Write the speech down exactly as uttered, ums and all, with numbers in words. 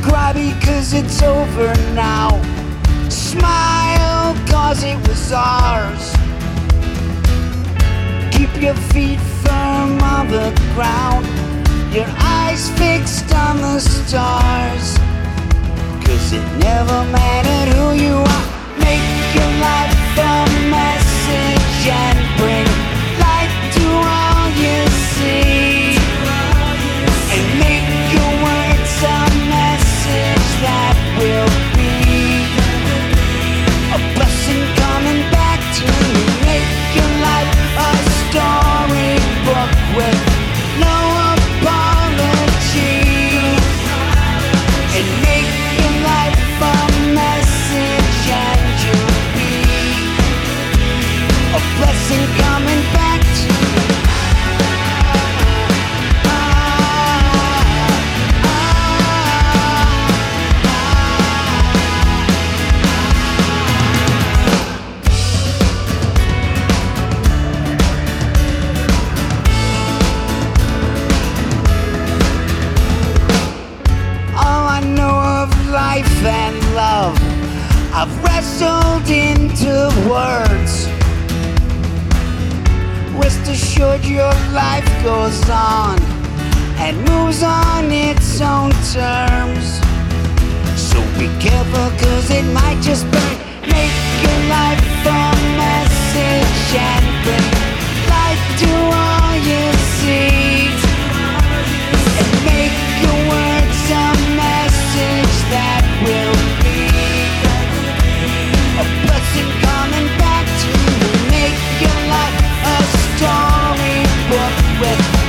Cry because it's over now. Smile cause it was ours. Keep your feet firm on the ground, your eyes fixed on the stars. Cause it never mattered who you are. Make your life a message and bring light to all you see. And make your words a message that will be a blessing coming back to you. Make your life a storybook with no apology. And make your life a message and you'll be a blessing coming back to you. All I know of life and love, I've wrestled into words. Rest assured your life goes on and moves on its own terms. So be careful cause it might just burn. Make your life a message and bring light to all you see. And make your words a message that will be a blessing coming back to you. Make your life a storybook with